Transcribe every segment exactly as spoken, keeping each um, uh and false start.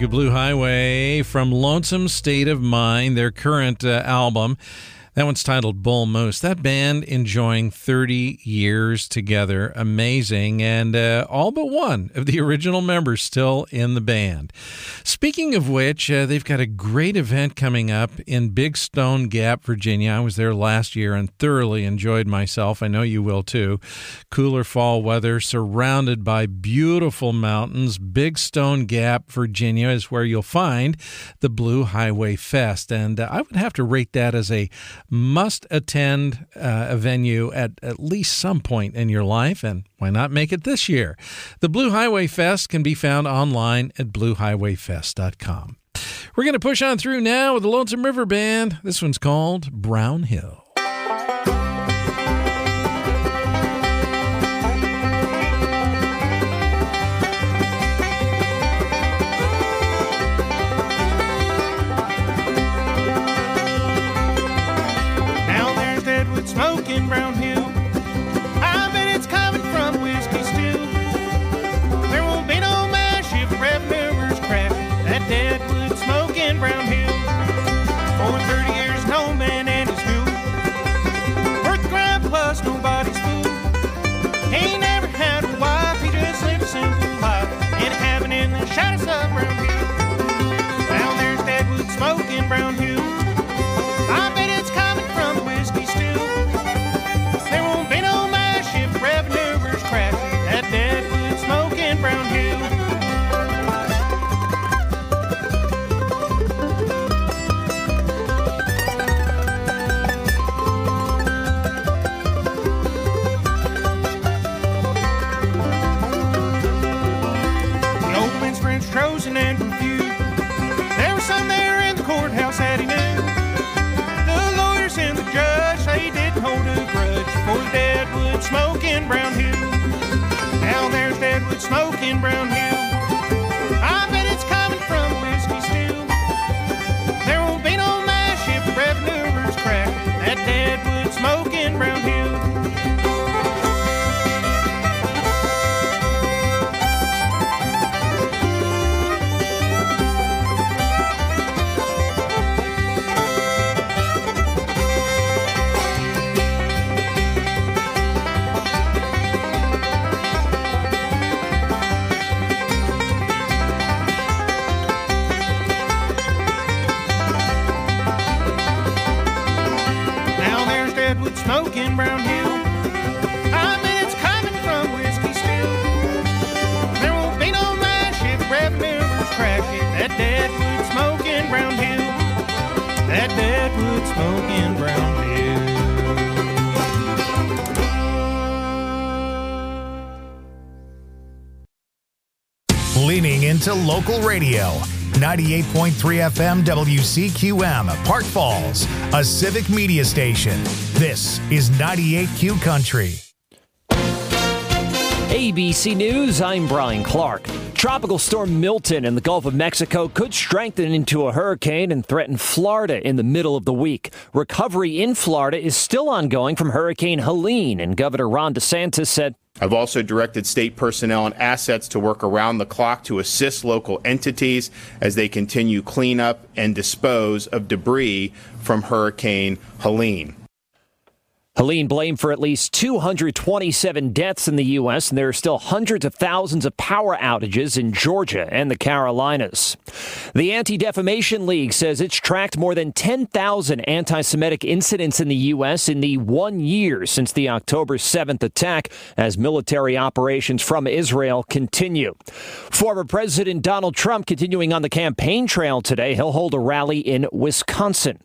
of Blue Highway from Lonesome State of Mind, their current uh, album. That one's titled Bull Moose. That band enjoying thirty years together. Amazing. And uh, all but one of the original members still in the band. Speaking of which, uh, they've got a great event coming up in Big Stone Gap, Virginia. I was there last year and thoroughly enjoyed myself. I know you will too. Cooler fall weather, surrounded by beautiful mountains. Big Stone Gap, Virginia is where you'll find the Blue Highway Fest. And uh, I would have to rate that as a must attend uh, a venue at at least some point in your life, and why not make it this year? The Blue Highway Fest can be found online at blue highway fest dot com. We're going to push on through now with the Lonesome River Band. This one's called Brown Hill. Smoking Brown Hill, I bet it's coming from whiskey stew. There won't be no mash if Rev Miller's crack that deadwood smoking Brown Hill. For thirty years, no man and his mule, worth the grind plus nobody's fool. He never had a wife, he just lived a simple life in a cabin in the shadows of Brown Hill. Down there's deadwood smoking Brown Hill, I bet it's coming from the whiskey stew. Deadwood smoking Brown Hill. The old man's friends frozen and confused. There was some there in the courthouse that he knew. The lawyers and the judge, they didn't hold a grudge for the deadwood smoking Brown Hill. Now there's deadwood smoking Brown Hill, I bet it's coming from whiskey stew. There won't be no mash if the revenuers crack that deadwood smoking Brown Hill. Smoking Brown Hill, I bet it's coming from whiskey still. There won't be no mash if Rev Miller's crack it. That deadwood smoking Brown Hill, that deadwood smoking Brown Hill. Leaning into local radio. ninety-eight point three F M W C Q M, Park Falls, a civic media station. This is ninety-eight Q Country. A B C News, I'm Brian Clark. Tropical storm Milton in the Gulf of Mexico could strengthen into a hurricane and threaten Florida in the middle of the week. Recovery in Florida is still ongoing from Hurricane Helene, and Governor Ron DeSantis said, I've also directed state personnel and assets to work around the clock to assist local entities as they continue cleanup and dispose of debris from Hurricane Helene. Helene blamed for at least two hundred twenty-seven deaths in the U S, and there are still hundreds of thousands of power outages in Georgia and the Carolinas. The Anti-Defamation League says it's tracked more than ten thousand anti-Semitic incidents in the U S in the one year since the October seventh attack, as military operations from Israel continue. Former President Donald Trump continuing on the campaign trail today. He'll hold a rally in Wisconsin.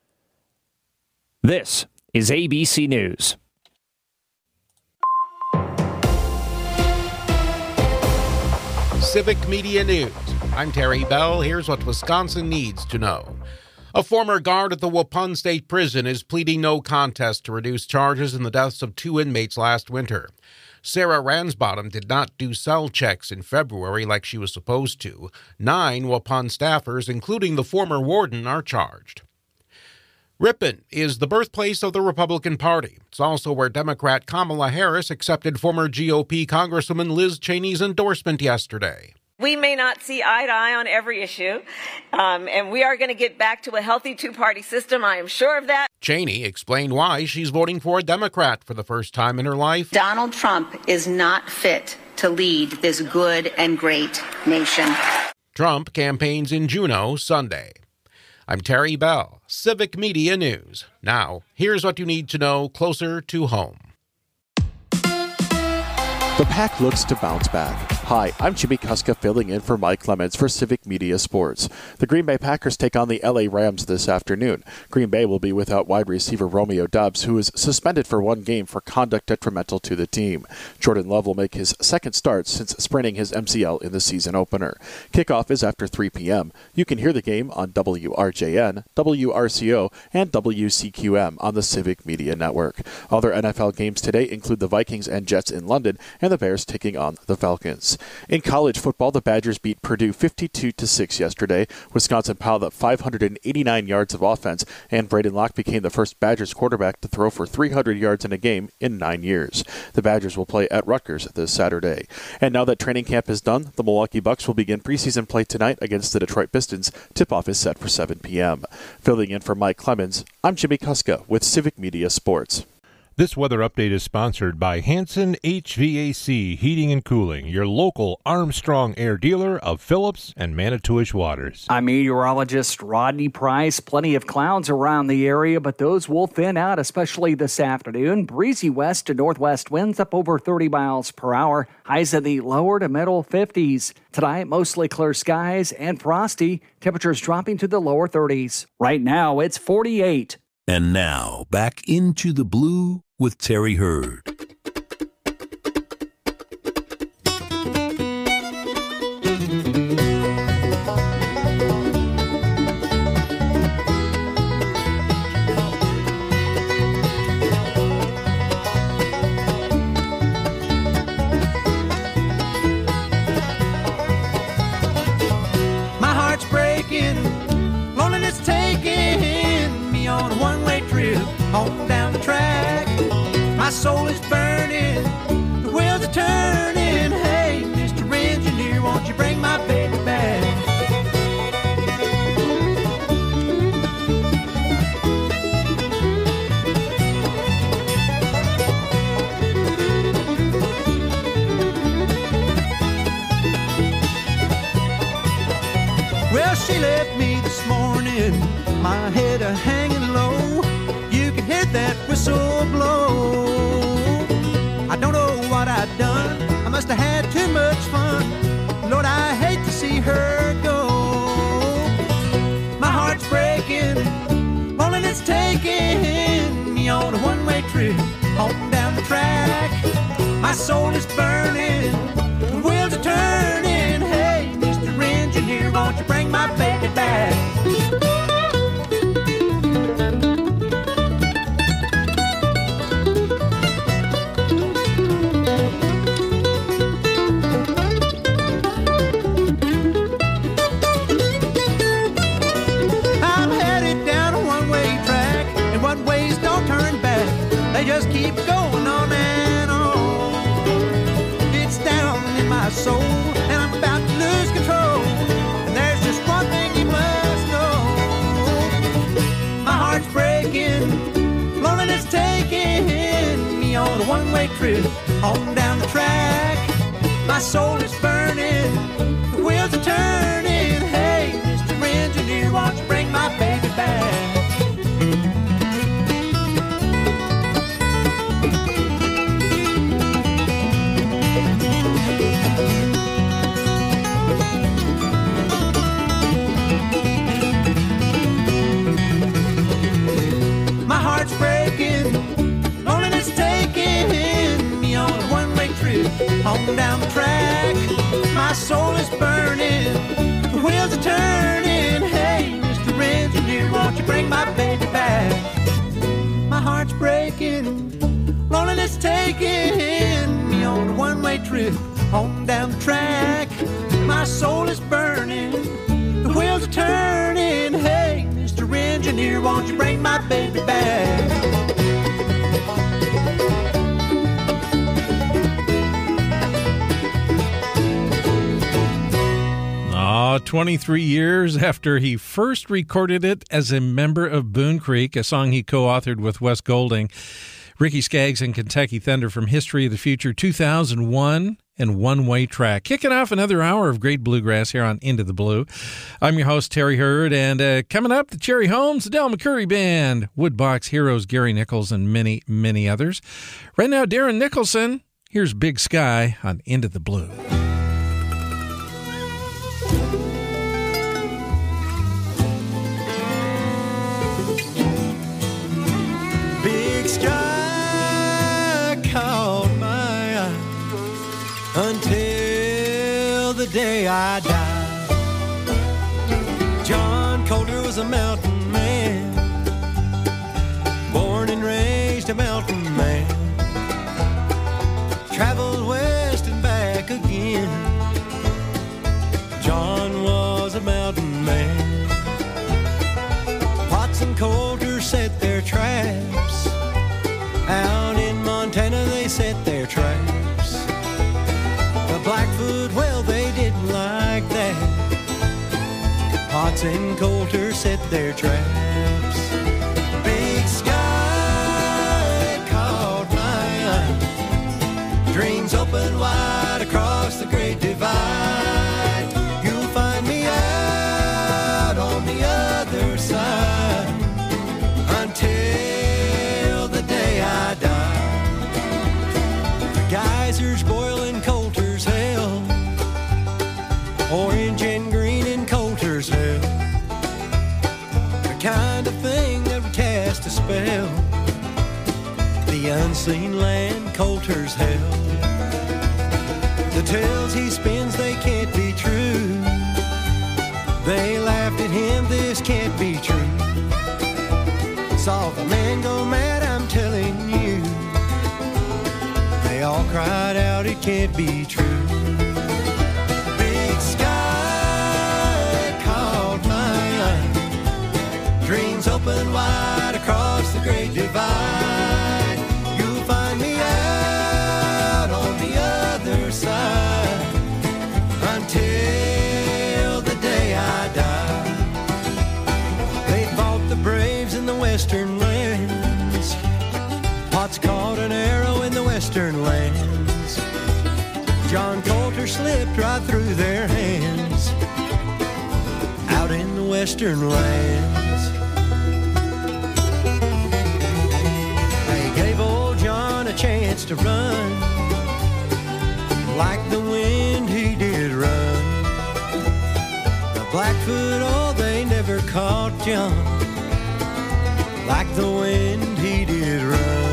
This is A B C News. Civic Media News. I'm Terry Bell. Here's what Wisconsin needs to know. A former guard at the Waupun State Prison is pleading no contest to reduce charges in the deaths of two inmates last winter. Sarah Ransbottom did not do cell checks in February like she was supposed to. Nine Waupun staffers, including the former warden, are charged. Ripon is the birthplace of the Republican Party. It's also where Democrat Kamala Harris accepted former G O P Congresswoman Liz Cheney's endorsement yesterday. We may not see eye to eye on every issue, um, and we are going to get back to a healthy two-party system. I am sure of that. Cheney explained why she's voting for a Democrat for the first time in her life. Donald Trump is not fit to lead this good and great nation. Trump campaigns in Juneau Sunday. I'm Terry Bell, Civic Media News. Now, here's what you need to know closer to home. The Pack looks to bounce back. Hi, I'm Jimmy Kuska filling in for Mike Clements for Civic Media Sports. The Green Bay Packers take on the L A Rams this afternoon. Green Bay will be without wide receiver Romeo Doubs, who is suspended for one game for conduct detrimental to the team. Jordan Love will make his second start since spraining his M C L in the season opener. Kickoff is after three p.m. You can hear the game on W R J N, W R C O, and W C Q M on the Civic Media Network. Other N F L games today include the Vikings and Jets in London and the Bears taking on the Falcons. In college football, the Badgers beat Purdue fifty-two to six yesterday. Wisconsin piled up five hundred eighty-nine yards of offense, and Braden Locke became the first Badgers quarterback to throw for three hundred yards in a game in nine years. The Badgers will play at Rutgers this Saturday. And now that training camp is done, the Milwaukee Bucks will begin preseason play tonight against the Detroit Pistons. Tip-off is set for seven p.m. Filling in for Mike Clemens, I'm Jimmy Kuska with Civic Media Sports. This weather update is sponsored by Hanson H V A C Heating and Cooling, your local Armstrong Air dealer of Phillips and Manitowish Waters. I'm meteorologist Rodney Price. Plenty of clouds around the area, but those will thin out, especially this afternoon. Breezy west to northwest winds up over thirty miles per hour. Highs in the lower to middle fifties. Tonight, mostly clear skies and frosty. Temperatures dropping to the lower thirties. Right now, it's forty-eight. And now, back into the blue with Terry Hurd. My heart's breaking, loneliness taking me on a one-way trip home down the track. My soul is burning, the wheels are turning. Hey, Mister Engineer, won't you bring my baby back? Well, she left me this morning, my head a hanging low. You can hear that whistle blow. I don't know what I've done, I must have had too much fun. Lord, I hate to see her go. My heart's breaking, loneliness taking me on a one-way trip home down the track. My soul is burning, the wheels are turning. Hey, Mister Engineer, won't you bring my baby back? I'm headed down a one-way track, and one-ways don't turn back. They just keep going on and on. It's down in my soul, and I'm about to lose control. And there's just one thing you must know. My heart's breaking, loneliness taking me on a one-way trip home down the track. My soul is burning, the wheels are turning. Hey, Mister Engineer, won't you bring my baby back? My heart's breaking, loneliness taking me on a one-way trip home down the track. My soul is burning, the wheels are turning. Hey, Mister Engineer, won't you bring my baby back? My heart's breaking, loneliness taking me on a one-way trip home down the track. My soul is burning, the wheels are turning. Hey, Mister Engineer, won't you bring my baby back? twenty-three years after he first recorded it as a member of Boone Creek, a song he co-authored with Wes Golding. Ricky Skaggs and Kentucky Thunder from History of the Future, two thousand one, and One Way Track. Kicking off another hour of great bluegrass here on Into the Blue. I'm your host, Terry Hurd, and uh, coming up, the Cherry Holmes, the Del McCurry Band, Woodbox Heroes, Gary Nichols, and many, many others. Right now, Darren Nicholson. Here's Big Sky on Into the Blue. Big sky caught my eye until the day I died. John Colter was a mountain man, born and raised a mountain man. Traveled west and back again. John was a mountain man. Potts and Colter set their traps. Out in Montana they set their traps. The Blackfoot, well, they didn't like that. Potts and Colter set their traps. Big sky caught my eye. Dreams open wide across the Great Divide. You'll find me out on the other side until the day I die. The geysers boil in Colter's hell, orange and green in Colter's hell. The kind of thing that would cast a spell. The unseen land, Colter's hell. The tales he spins, they can't be true. They laughed at him, this can't be true. Saw the man go mad, I'm telling you. They all cried out, it can't be true. Big sky caught my eye. Dreams open wide across the Great Divide. You'll find me out on the other side until the day I die. They fought the braves in the western lands. Potts caught an arrow in the western lands. John Colter slipped right through their hands out in the western lands. They gave old John a chance to run. Like the wind he did run. The Blackfoot, oh, they never caught John. Like the wind he did run.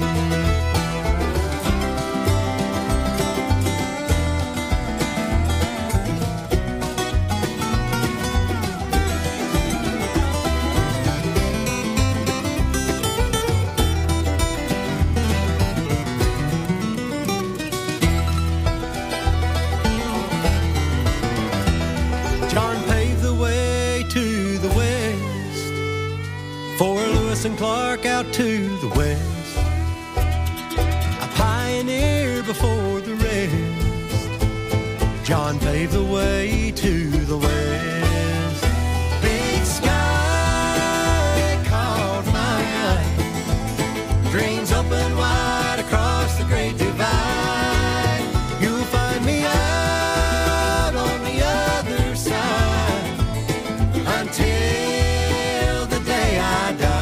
And Clark out to the west, a pioneer before the rest. John paved the way to the west. Big sky caught my eye. Dreams open wide across the Great Divide. You'll find me out on the other side until the day I die.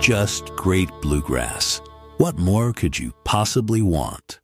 just great bluegrass. What more could you possibly want?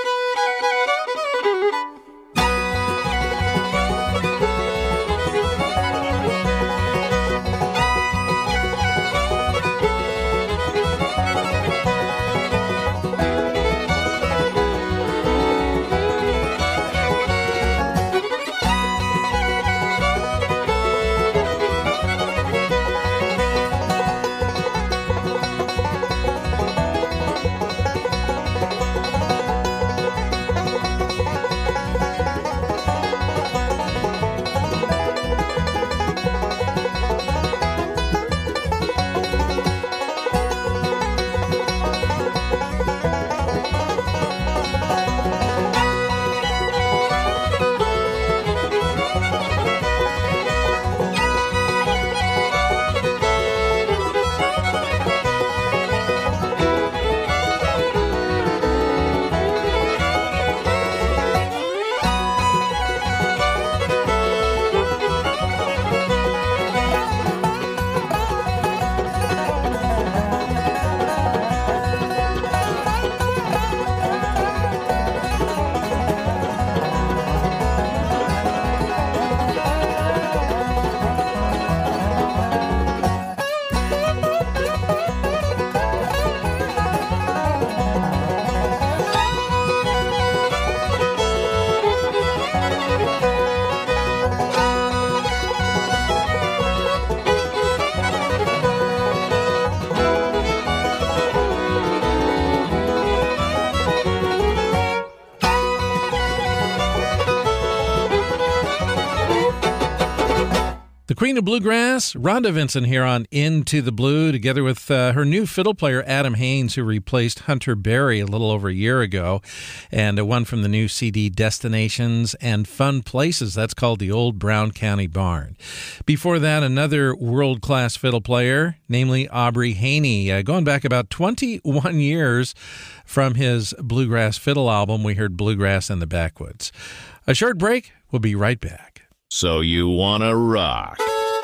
The Queen of Bluegrass, Rhonda Vincent here on Into the Blue, together with uh, her new fiddle player, Adam Haynes, who replaced Hunter Berry a little over a year ago, and uh, one from the new C D Destinations and Fun Places. That's called the Old Brown County Barn. Before that, another world-class fiddle player, namely Aubrey Haney, uh, going back about twenty-one years from his Bluegrass Fiddle album. We heard Bluegrass in the Backwoods. A short break. We'll be right back. So you want to rock?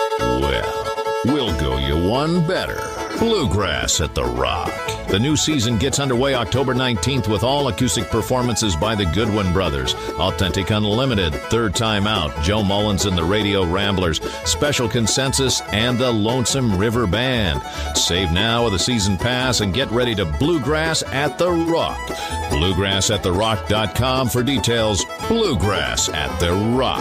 Well, we'll go you one better. Bluegrass at the Rock. The new season gets underway October nineteenth with all acoustic performances by the Goodwin Brothers. Authentic Unlimited, Third Time Out, Joe Mullins and the Radio Ramblers, Special Consensus, and the Lonesome River Band. Save now with a season pass and get ready to Bluegrass at the Rock. bluegrass at the rock dot com for details. Bluegrass at the Rock.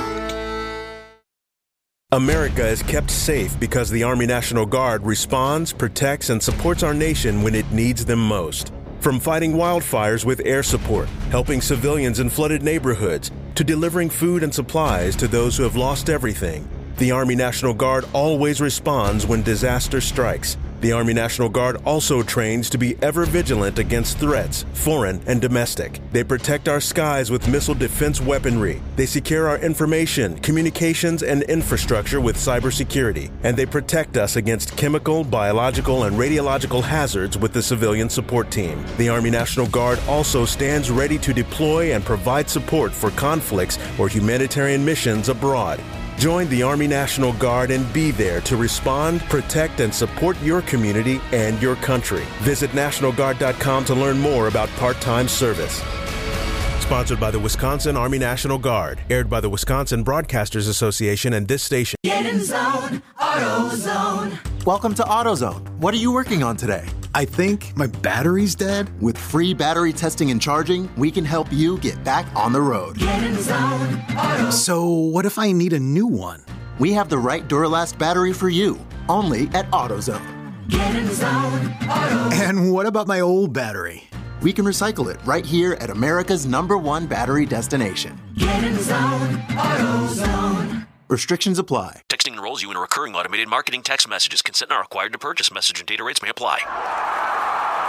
America is kept safe because the Army National Guard responds, protects, and supports our nation when it needs them most. From fighting wildfires with air support, helping civilians in flooded neighborhoods, to delivering food and supplies to those who have lost everything, the Army National Guard always responds when disaster strikes. The Army National Guard also trains to be ever vigilant against threats, foreign and domestic. They protect our skies with missile defense weaponry. They secure our information, communications, and infrastructure with cybersecurity. And they protect us against chemical, biological, and radiological hazards with the civilian support team. The Army National Guard also stands ready to deploy and provide support for conflicts or humanitarian missions abroad. Join the Army National Guard and be there to respond, protect, and support your community and your country. Visit National Guard dot com to learn more about part-time service. Sponsored by the Wisconsin Army National Guard. Aired by the Wisconsin Broadcasters Association and this station. Get in zone, AutoZone. Welcome to AutoZone. What are you working on today? I think my battery's dead. With free battery testing and charging, we can help you get back on the road. Get in zone, AutoZone. So what if I need a new one? We have the right Duralast battery for you, only at AutoZone. Get in zone, AutoZone. And what about my old battery? We can recycle it right here at America's number one battery destination. Get in zone, AutoZone. Restrictions apply. Texting enrolls you in a recurring automated marketing text messages. Consent not required to purchase. Message and data rates may apply.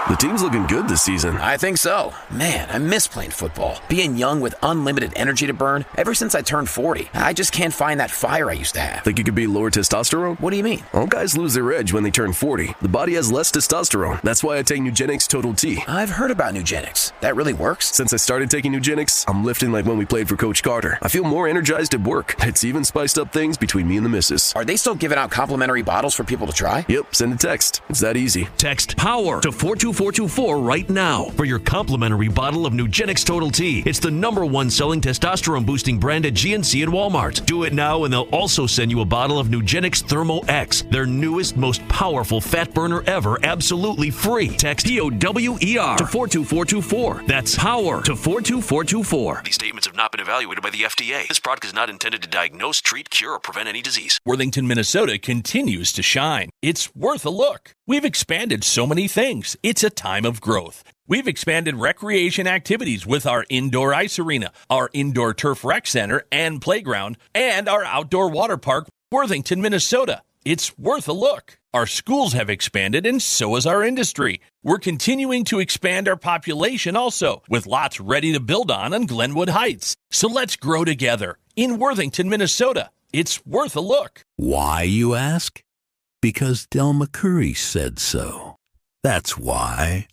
The team's looking good this season. I think so. Man, I miss playing football. Being young with unlimited energy to burn. Ever since I turned forty, I just can't find that fire I used to have. Think it could be lower testosterone? What do you mean? All guys lose their edge when they turn forty. The body has less testosterone. That's why I take Nugenix Total T. I've heard about Nugenix. That really works? Since I started taking Nugenix, I'm lifting like when we played for Coach Carter. I feel more energized at work. It's even spiced up things between me and the missus. Are they still giving out complimentary bottles for people to try? Yep, send a text. It's that easy. Text POWER to four two four two four right now for your complimentary bottle of Nugenix Total T. It's the number one selling testosterone boosting brand at G N C and Walmart. Do it now and they'll also send you a bottle of Nugenix Thermo X, their newest, most powerful fat burner ever, absolutely free. Text P O W E R to four two four two four. That's POWER to four two four two four. These statements have not been evaluated by the F D A. This product is not intended to diagnose, treat, cure, or prevent any disease. Worthington, Minnesota continues to shine. It's worth a look. We've expanded so many things. It's a time of growth. We've expanded recreation activities with our indoor ice arena, our indoor turf rec center and playground, and our outdoor water park, Worthington, Minnesota. It's worth a look. Our schools have expanded, and so has our industry. We're continuing to expand our population also, with lots ready to build on on Glenwood Heights. So let's grow together in Worthington, Minnesota. It's worth a look. Why, you ask? Because Del McCurry said so. That's why.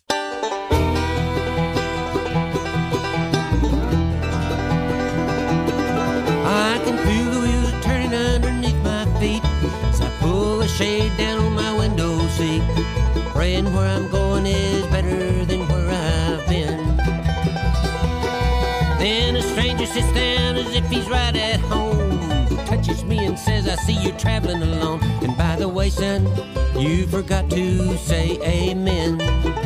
I can feel the wheels turning underneath my feet as I pull the shade down on my window seat, praying where I'm going is better than where I've been. Then a stranger sits down as if he's right at home, touches me and says, I see you're traveling alone. And by the way, son, you forgot to say amen.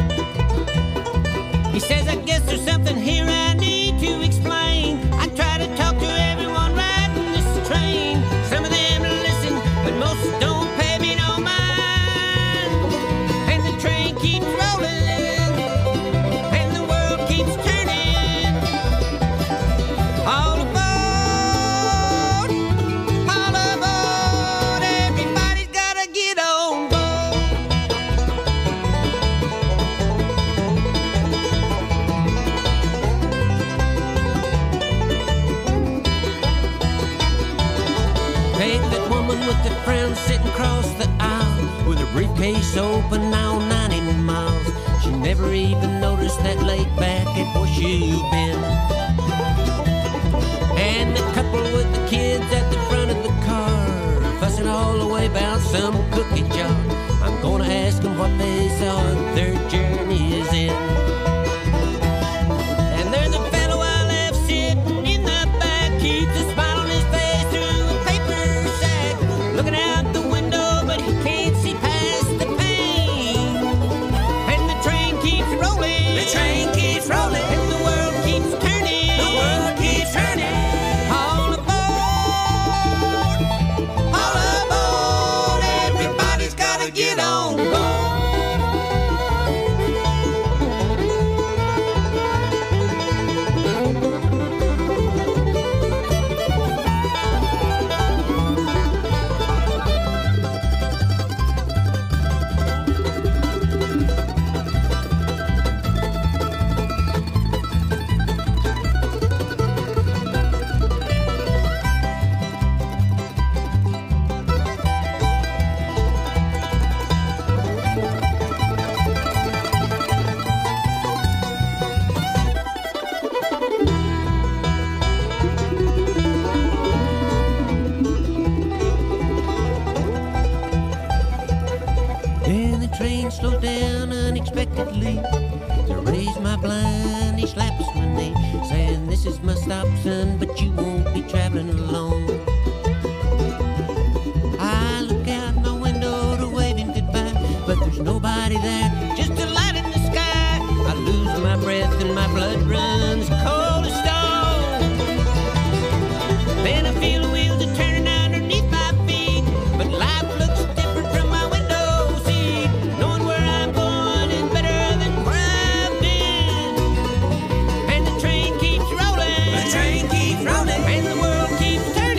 He says, I guess there's something here I need to explain. I try to talk to everyone riding this train. Some of them listen, but most don't pay me no mind. And the train keeps rolling, and the world keeps turning. All aboard, all aboard, everybody's gotta get on board. Take that woman with the frown sitting across the aisle with her briefcase open now ninety miles. She never even noticed that laid back at Horseshoe Bend. And the couple with the kids at the front of the car fussing all the way about some cookie jar. I'm gonna ask them what they saw at their journey's end. And there's a fellow I left sitting in the back, keeps a smile on his face through a paper sack, looking out the window, but he can't see past the pane. And the train keeps rolling, the train keeps rolling, and the world keeps turning, the world keeps turning. All aboard, all aboard, everybody's gotta get on board. Then the train slows down unexpectedly. To raise my blind, he slaps my knee, saying, this is my stop, son, but you won't be traveling alone. I look out my window to wave him goodbye, but there's nobody there, just a light in the sky. I lose my breath and my blood runs cold as stone. Then I feel the wheels are turning underneath my feet, but life looks different from my window seat. Knowing where I'm going is better than where I've been. And the train keeps rolling, the train keeps rolling, and the world keeps turning.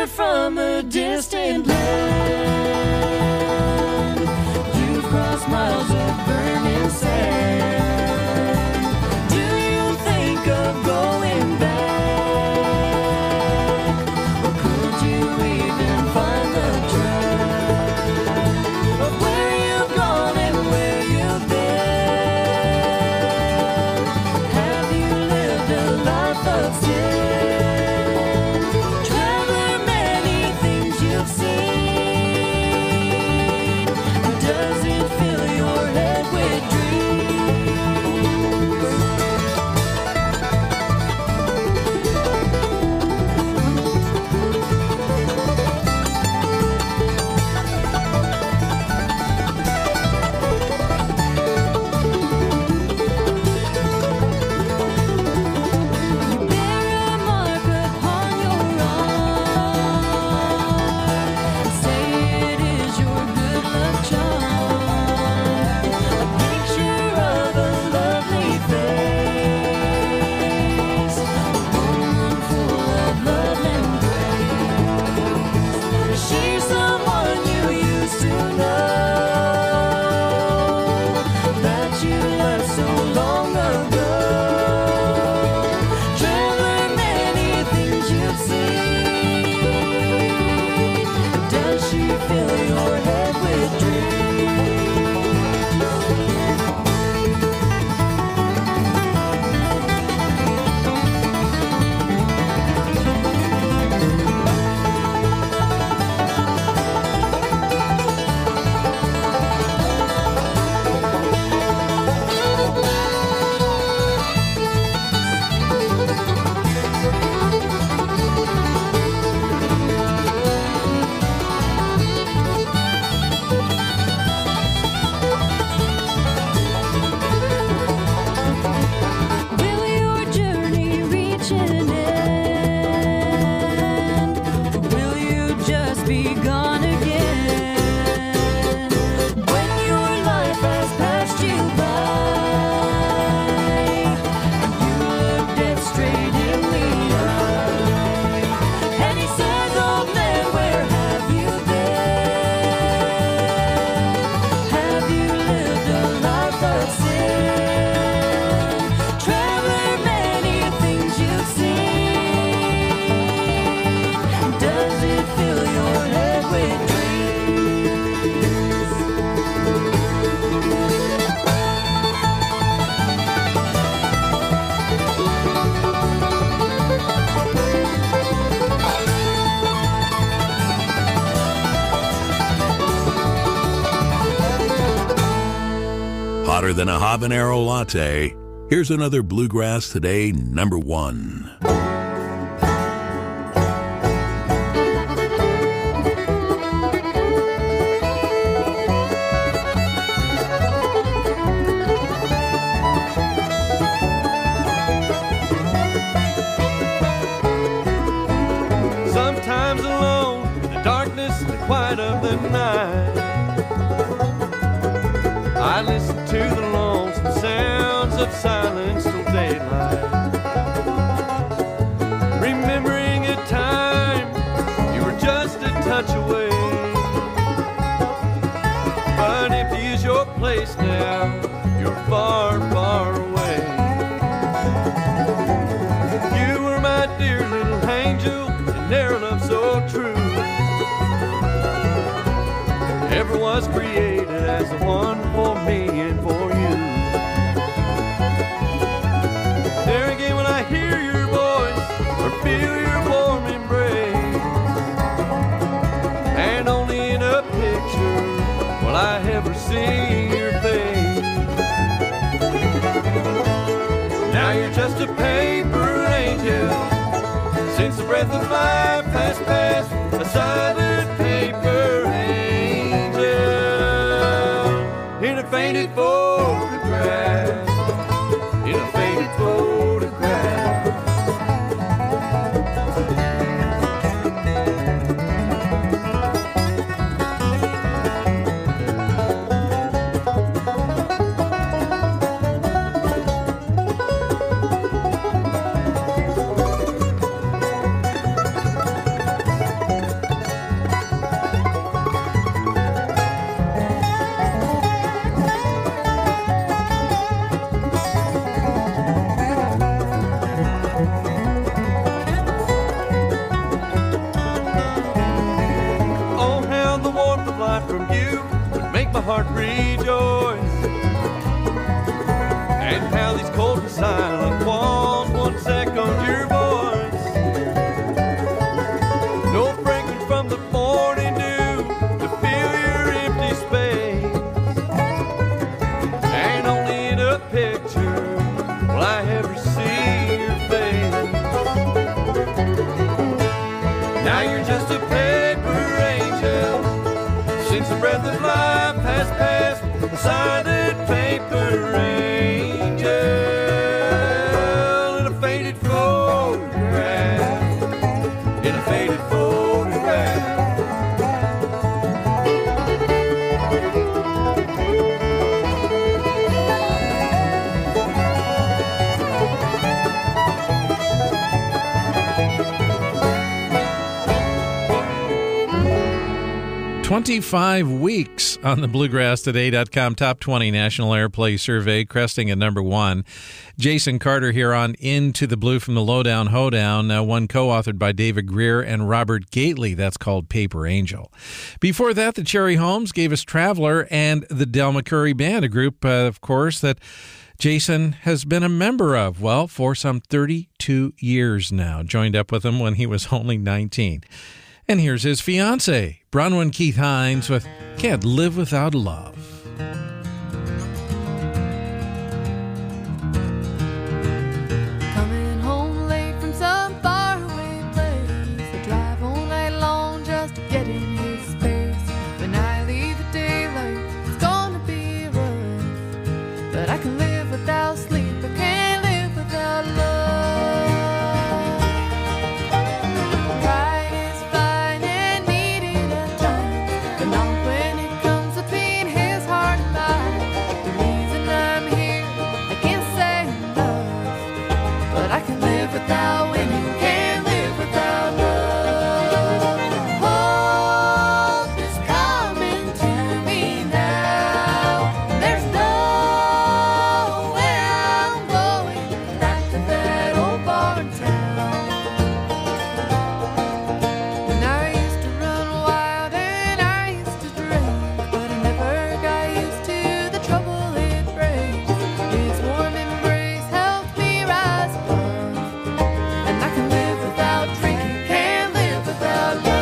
stranger from a distant land. You've crossed miles of burning sand. Do you think of going back? Or could you even find the track of where you've gone and where you've been? Have you lived a life of sin? Traveler, many things you've seen. Does it fill your head with Hotter than a habanero latte, here's another Bluegrass Today number one. Sometimes alone in the darkness and the quiet of the night, I listen to the lonesome sounds of silence till daylight. Remembering a time you were just a touch away, but empty is your place now, you're far, far away. You were my dear little angel, and their love so true ever was created as the one for me and for you. There again, when I hear your voice or feel your warm embrace, and only in a picture will I ever see your face. Now you're just a paper angel, since the breath of life has passed, a silent paper angel in a faded photograph, in a faded photograph. heart rejoice. And how these cold and silent walls once echoed your voice. No breaking from the morning dew to fill your empty space. And only in a picture will I ever see your face. Now you're just a paper angel. Since the breath of life has passed, a silent paper angel in a faded photograph, in a faded photograph. twenty-five weeks on the Bluegrass Today dot com Top twenty National Airplay Survey, cresting at number one. Jason Carter here on Into the Blue from the Lowdown Hoedown, uh, one co-authored by David Greer and Robert Gately. That's called Paper Angel. Before that, the Cherry Holmes gave us Traveler and the Del McCoury Band, a group, uh, of course, that Jason has been a member of, well, for some thirty-two years now. Joined up with him when he was only nineteen. And here's his fiancée, Bronwyn Keith Hines, with Can't Live Without Love. Coming home late from some faraway place, I drive all night long just to get in his space. When I leave the daylight, it's gonna be rough, but I can live without sleep, I can't live without love. Pride is fine and needed at times, but not when it comes between his heart and mine. The reason I'm here, I can't say enough, but I can live without winning, can't live without love. Hope is coming to me now. There's nowhere I'm going back to that old barn town. And I used to run wild and I used to drink, but I never got used to the trouble it brings. His warm embrace helped me rise above, and I can live without drinking, can't live without love.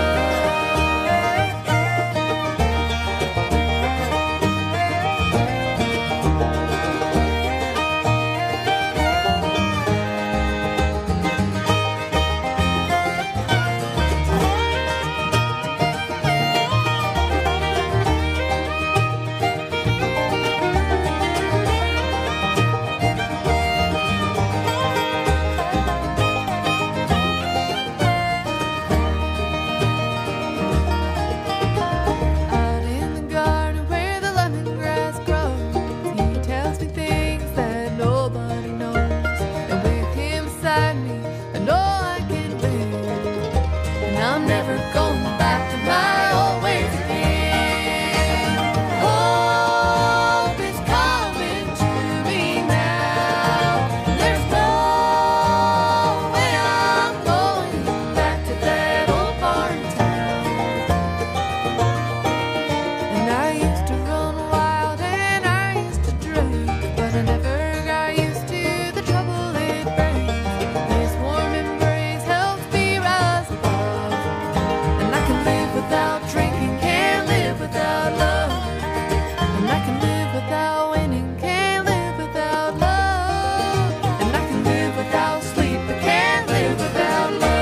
Out in the garden where the lemongrass grows, he tells me things that nobody knows. And with him beside me, I know I can win. And I'm never going back to my old ways again. Hope is coming to me now. There's no way I'm going back to that old barn town. And I used to run wild and I used to drink, but I never got used to the trouble it brings. His warm embrace helps me rise above, and I can live without drinking, can't live without love. And I can live without winning, can't live without love. And I can live without sleep, but can't live without love.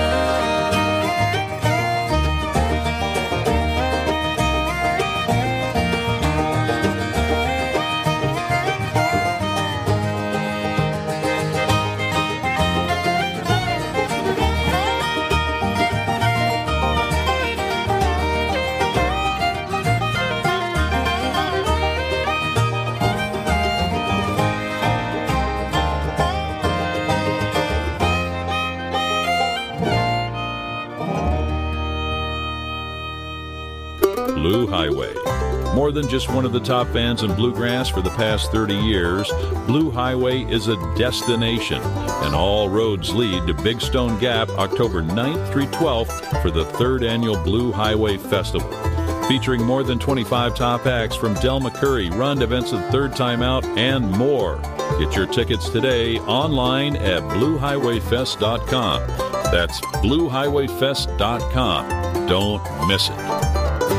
Blue Highway. More than just one of the top bands in bluegrass for the past thirty years, Blue Highway is a destination, and all roads lead to Big Stone Gap October ninth through twelfth for the third annual Blue Highway Festival. featuring more than twenty-five top acts from Del McCoury, Run to Vincent, Third Time Out, and more. Get your tickets today online at blue highway fest dot com. That's blue highway fest dot com. Don't miss it.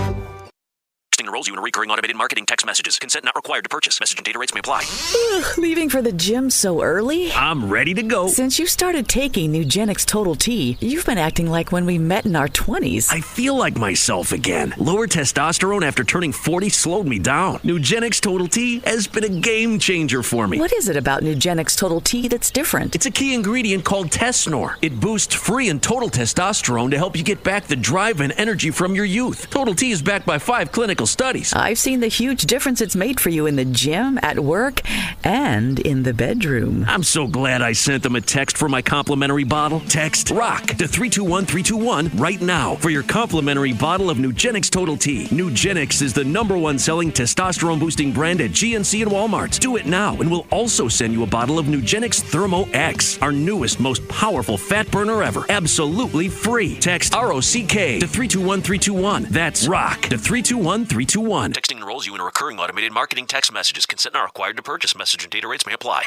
Enrolls you in a recurring automated marketing text messages. Consent not required to purchase. Message and data rates may apply. Ugh, leaving for the gym so early? I'm ready to go. Since you started taking Nugenix Total T, you've been acting like when we met in our twenties. I feel like myself again. Lower testosterone after turning forty slowed me down. Nugenix Total T has been a game changer for me. What is it about Nugenix Total T that's different? It's a key ingredient called Tesnor. It boosts free and total testosterone to help you get back the drive and energy from your youth. Total T is backed by five clinical studies. I've seen the huge difference it's made for you in the gym, at work, and in the bedroom. I'm so glad I sent them a text for my complimentary bottle. Text ROCK to three two one three two one right now for your complimentary bottle of Nugenix Total T. Nugenix is the number one selling testosterone-boosting brand at G N C and Walmart. Do it now, and we'll also send you a bottle of Nugenix Thermo X, our newest, most powerful fat burner ever. Absolutely free. Text R O C K to three two one three two one. That's ROCK to three two one three two one. Texting enrolls you in a recurring automated marketing text messages. Consent not required to purchase. Message and data rates may apply.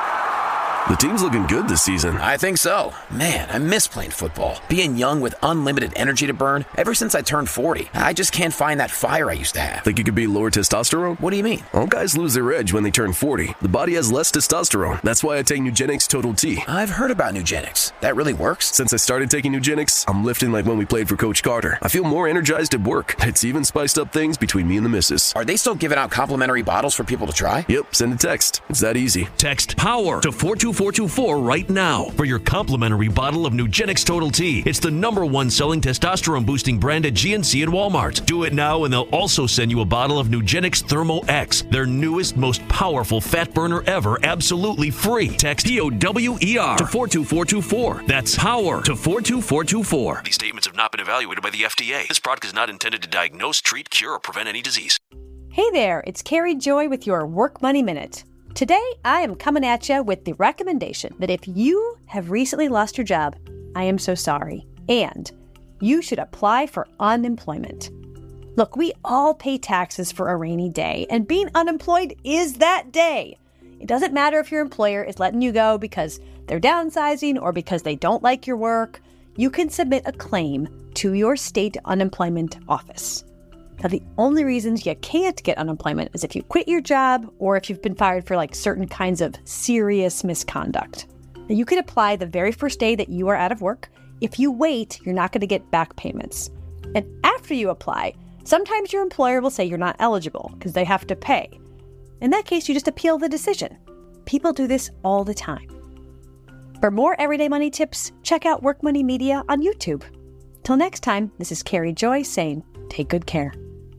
The team's looking good this season. I think so. Man, I miss playing football. Being young with unlimited energy to burn. Ever since I turned forty, I just can't find that fire I used to have. Think you could be lower testosterone? What do you mean? All guys lose their edge when they turn forty. The body has less testosterone. That's why I take Nugenix Total T. I've heard about Nugenix. That really works? Since I started taking Nugenix, I'm lifting like when we played for Coach Carter. I feel more energized at work. It's even spiced up things between me and the missus. Are they still giving out complimentary bottles for people to try? Yep, send a text. It's that easy. Text POWER to four two four two four right now for your complimentary bottle of Nugenix Total T. It's the number one selling testosterone-boosting brand at G N C and Walmart. Do it now, and they'll also send you a bottle of Nugenix Thermo X, their newest, most powerful fat burner ever, absolutely free. Text P O W E R to four two four two four. That's POWER to four two four two four. These statements have not been evaluated by the F D A. This product is not intended to diagnose, treat, cure, or prevent any disease. Hey there, it's Carrie Joy with your Work Money Minute. Today, I am coming at you with the recommendation that if you have recently lost your job, I am so sorry, and you should apply for unemployment. Look, we all pay taxes for a rainy day, and being unemployed is that day. It doesn't matter if your employer is letting you go because they're downsizing or because they don't like your work. You can submit a claim to your state unemployment office. Now, the only reasons you can't get unemployment is if you quit your job or if you've been fired for like certain kinds of serious misconduct. Now, you could apply the very first day that you are out of work. If you wait, you're not going to get back payments. And after you apply, sometimes your employer will say you're not eligible because they have to pay. In that case, you just appeal the decision. People do this all the time. For more everyday money tips, check out Work Money Media on YouTube. Till next time, this is Carrie Joy saying, take good care.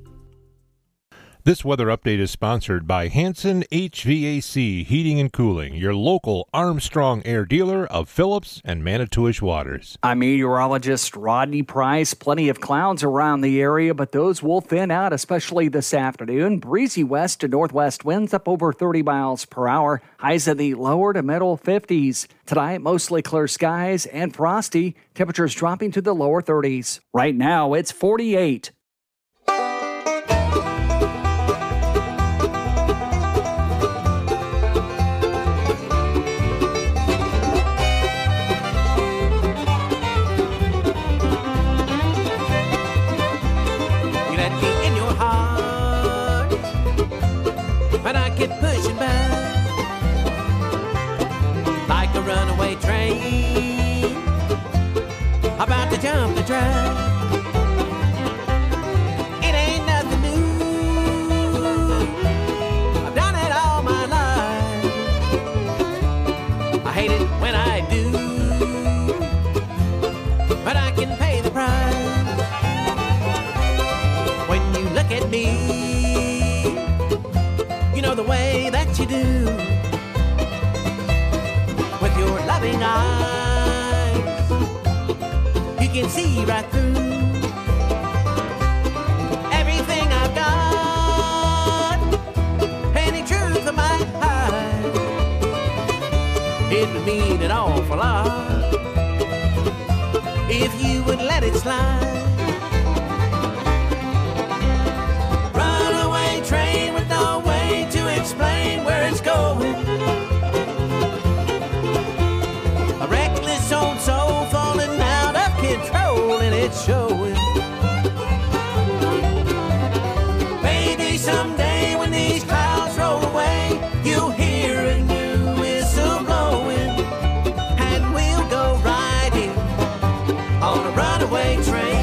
This weather update is sponsored by Hanson H V A C Heating and Cooling, your local Armstrong Air dealer of Phillips and Manitowish Waters. I'm meteorologist Rodney Price. Plenty of clouds around the area, but those will thin out, especially this afternoon. Breezy west to northwest winds up over thirty miles per hour. Highs in the lower to middle fifties. Tonight, mostly clear skies and frosty. Temperatures dropping to the lower thirties. Right now, it's forty-eight. But I keep pushing back like a runaway train about to jump the track. It ain't nothing new. I've done it all my life. I hate it when I do, but I can pay the price. When you look at me, you know the way that you do, with your loving eyes, you can see right through everything I've got, any truth I might hide. It would mean an awful lot if you would let it slide. going. Maybe someday when these clouds roll away, you'll hear a new whistle blowing, and we'll go riding on a runaway train.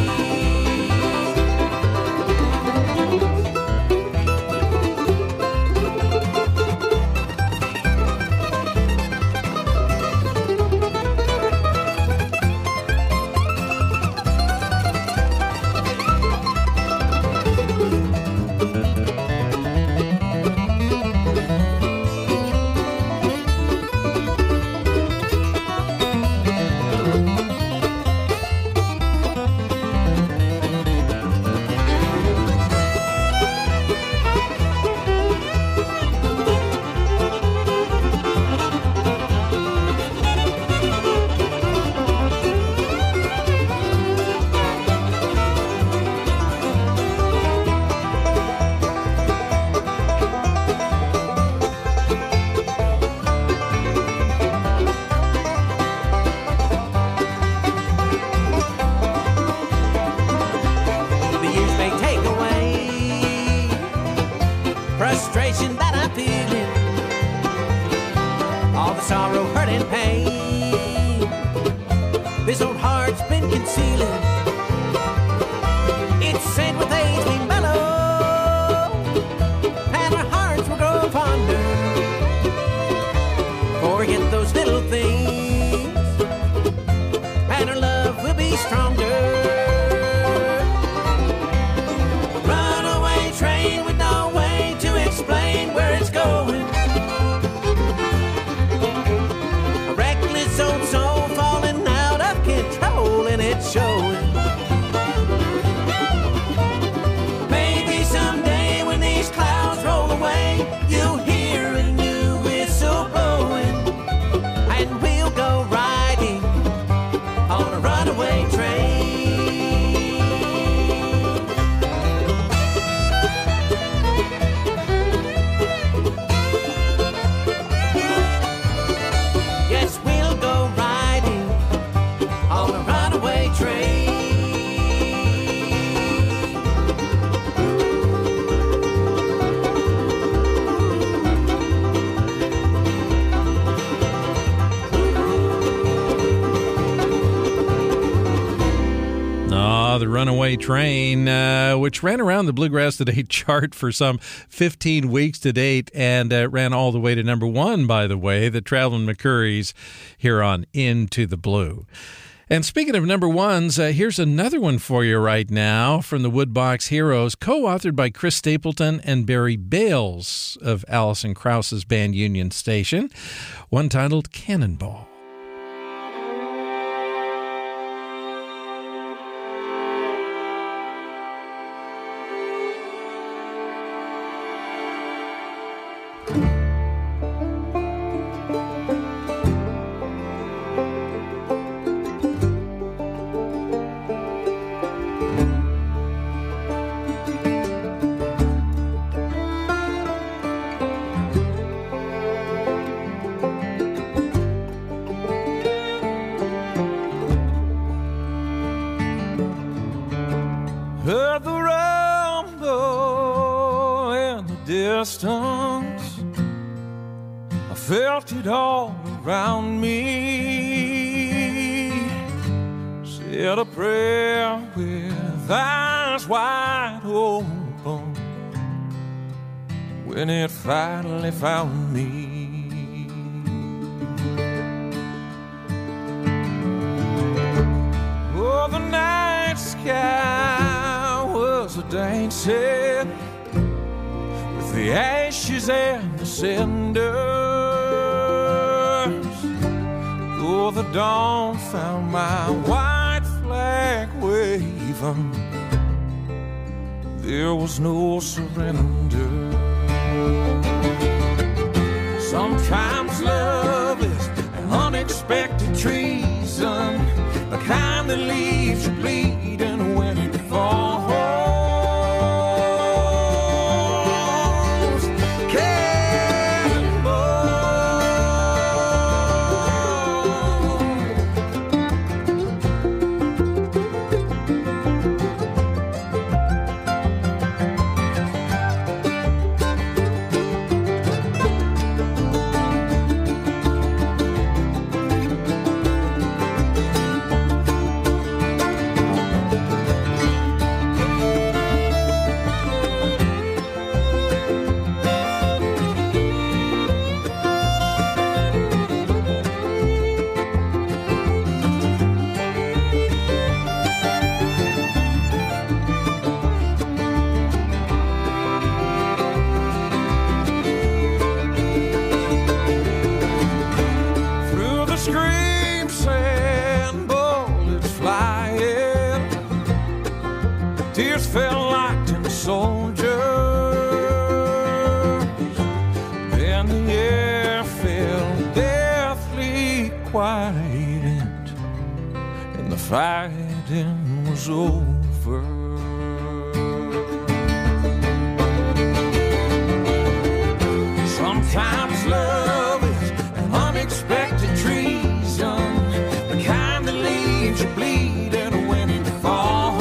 Frustration that I'm feeling, all the sorrow, hurt, and pain this old heart's been concealing. It's said with age we mellow, and our hearts will grow fonder. Forget those little things, and our love will be stronger. Runaway train with no way to explain where it's going. A reckless old soul falling out of control, and it's showing. Maybe someday when these clouds roll away, you'll hear a new whistle blowing, and we'll go riding on a runaway train. Yes, we'll go riding on a runaway train. Ah, the Runaway Train, uh, which ran around the Bluegrass Today chart for some fifteen weeks to date, and uh, ran all the way to number one, by the way, the Traveling McCourys here on Into the Blue. And speaking of number ones, uh, here's another one for you right now from the Woodbox Heroes, co-authored by Chris Stapleton and Barry Bales of Alison Krauss's band Union Station, one titled Cannonball. Heard the rumble in the distance, I felt it all around me. Said a prayer with eyes wide open when it finally found me. Oh, the night sky was a dancing with the ashes and the cinders. Oh, the dawn found my white flag waving. There was no surrender. Sometimes love is an unexpected treason, the kind that leaves you bleeding when it falls. Cannonball. Tears fell like tin soldiers. Then the air fell deathly quiet, and the fighting was over. Sometimes love is an unexpected treason, the kind that leaves you bleeding when it falls.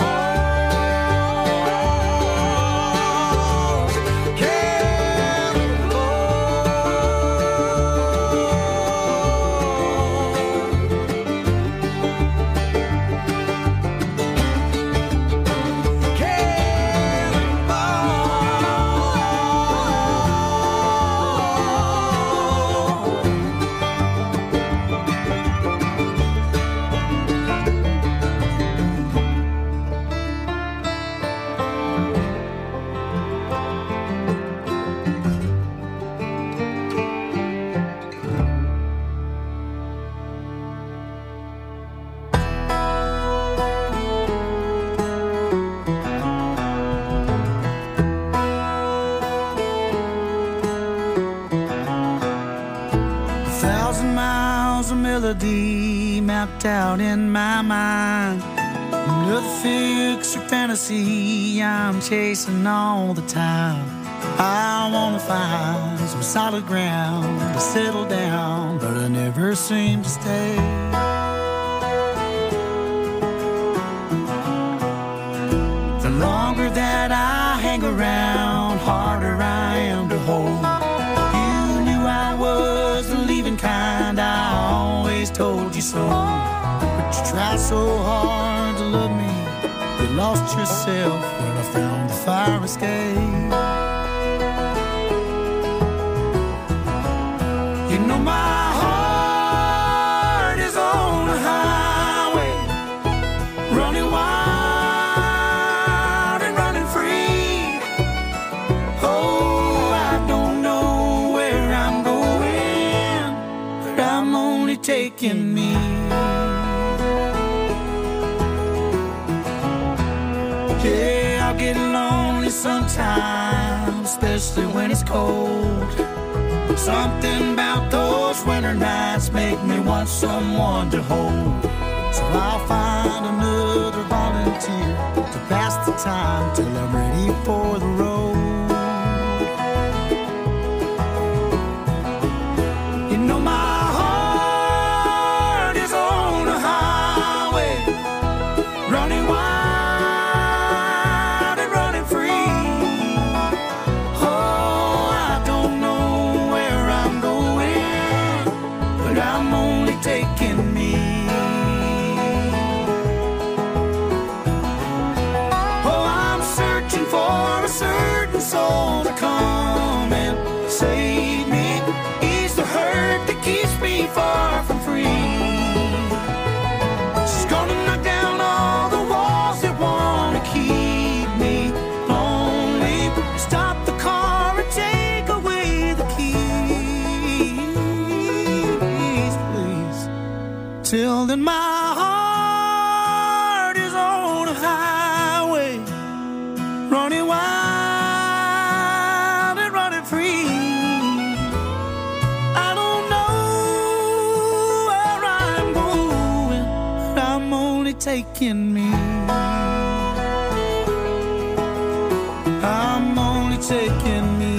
Mapped out in my mind, another fix or fantasy I'm chasing all the time. I wanna find some solid ground to settle down, but I never seem to stay. The longer that I hang around, harder I am to hold. You knew I was the leaving kind, I always told you so. But you tried so hard to love me, you lost yourself when I found the fire escape. You know my heart is on the highway, running wild and running free. Oh, I don't know where I'm going, but I'm only taking me. Yeah, I'll get lonely sometimes, especially when it's cold. Something about those winter nights make me want someone to hold. So I'll find another volunteer to pass the time till I'm ready for the road. You know my heart is on the highway, running wild and running free. Oh, I don't know where I'm going, but I'm only taking me. Oh, I'm searching for a certain soul to come and save me. Ease the hurt that keeps me far from free. She's gonna knock down all the walls that wanna keep me lonely. Stop the car and take away the keys, please. Till then my heart is on a highway, running wild and running free. I don't know where I'm going, but I'm only taking me. I'm only taking me.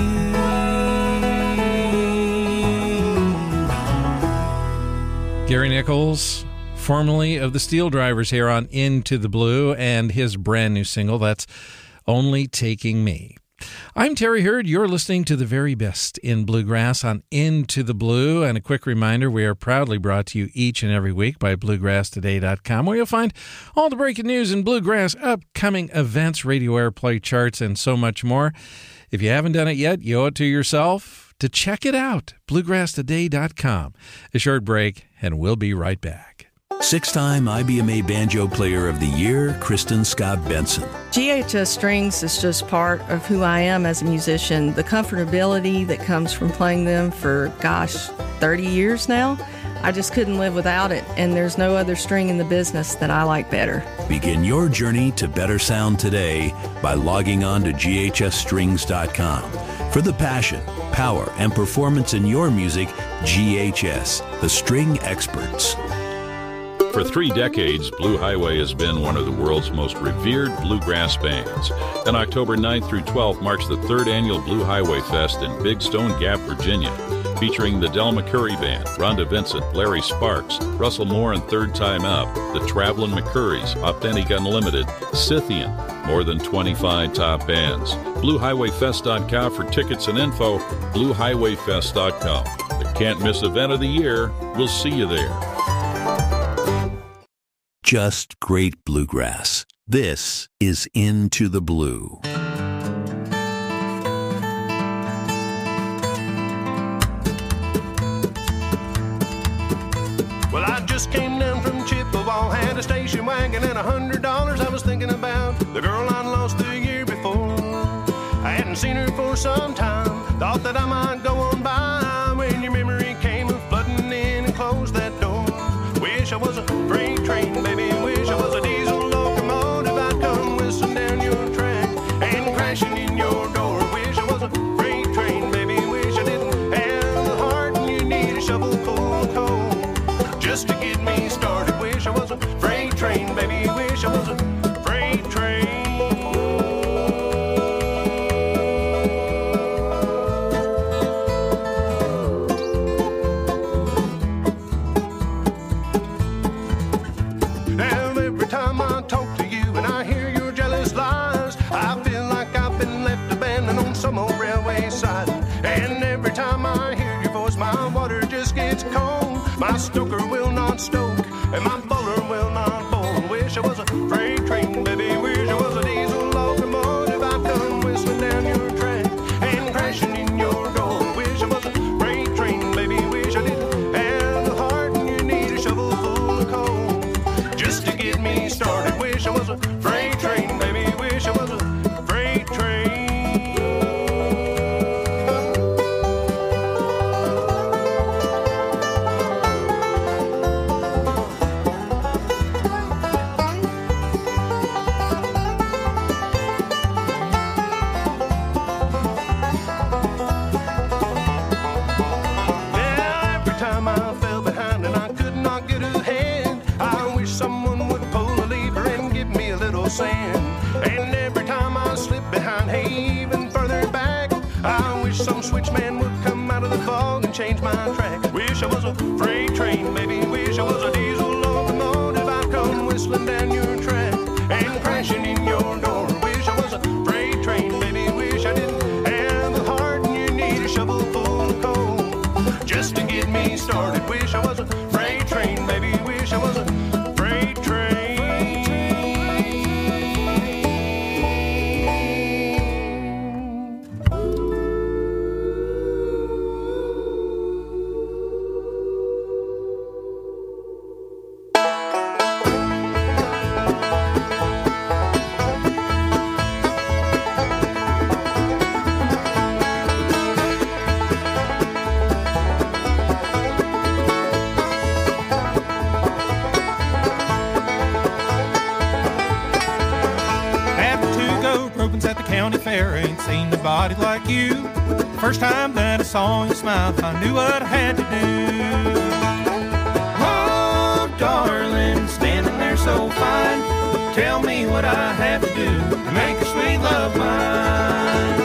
Gary Nichols, formerly of the Steel Drivers, here on Into the Blue, and his brand new single, that's Only Taking Me. I'm Terry Hurd. You're listening to the very best in bluegrass on Into the Blue. And a quick reminder, we are proudly brought to you each and every week by bluegrass today dot com, where you'll find all the breaking news in bluegrass, upcoming events, radio airplay charts, and so much more. If you haven't done it yet, you owe it to yourself to check it out, bluegrass today dot com. A short break, and we'll be right back. Six-time I B M A Banjo Player of the Year, Kristen Scott Benson. G H S Strings is just part of who I am as a musician. The comfortability that comes from playing them for, gosh, thirty years now. I just couldn't live without it, and there's no other string in the business that I like better. Begin your journey to better sound today by logging on to G H S strings dot com. For the passion, power, and performance in your music, G H S, the string experts. For three decades, Blue Highway has been one of the world's most revered bluegrass bands. And October ninth through twelfth marks the third annual Blue Highway Fest in Big Stone Gap, Virginia, featuring the Del McCoury Band, Rhonda Vincent, Larry Sparks, Russell Moore and Third Time Up, the Travelin' McCourys, Authentic Unlimited, Scythian, more than twenty-five top bands. Blue Highway Fest dot com for tickets and info, Blue Highway Fest dot com. The can't miss event of the year. We'll see you there. Just great bluegrass. This is Into the Blue. Well, I just came down from Chippewa, had a station wagon and a hundred dollars. I was thinking about the girl I lost the year before. I hadn't seen her for some time, thought that I might go on by when your memory came flooding in and closed that door. Wish I was a freight train, baby, wish I was a diesel locomotive. I'd come whistling down your track and crashing in your door. Wish I was a freight train, baby, wish I didn't have the heart and you need a shovel full of coal just to get me started. Wish I was a freight train, baby, wish I was a freight train. Now every time I talk to you and I hear your jealous lies, I feel like I've been left abandoned on some old railway side. And every time I hear your voice, my water just gets cold. My stoker will not stoke, and my bowler will not bowl. Wish I was a freight train, baby, wish I was a diesel locomotive. I'd come whistling down your track and crashing in your door. Wish I was a freight train, baby, wish I didn't have the heart and you need a shovel full of coal just to get me started. Wish I was a freight train, baby, wish I was a freight train. Yeah, every time I fell behind and I could not get ahead, I wish someone would pull a lever and give me a little sand. And every time I slip behind, hey, even further back, I wish some switchman would come out of the fog and change my track. Wish I was a freight train, baby, wish I was a diesel locomotive. I'd come whistling down your track and crashing in your door. Wish I was a freight train, baby, wish I didn't have the heart and you need a shovel full of coal just to get me started. Wish I was a freight train, baby, wish I was a freight train. After two gold ropings at the county fair, ain't seen nobody like you. The first time that I saw you smile, I knew what I had to do. Oh, darling, standing there so fine, tell me what I have to do to make your sweet love mine.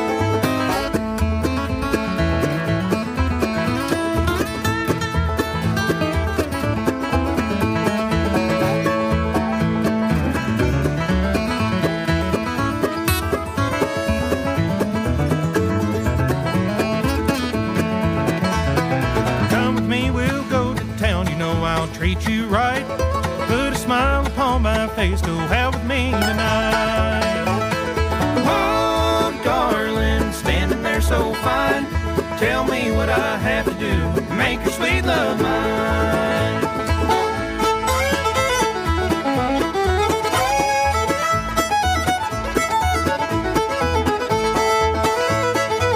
Come with me, we'll go to town, you know I'll treat you right. Put a smile upon my face, go out with me tonight. Oh, darling, standing there so fine, tell me what I have to do to make your sweet love mine.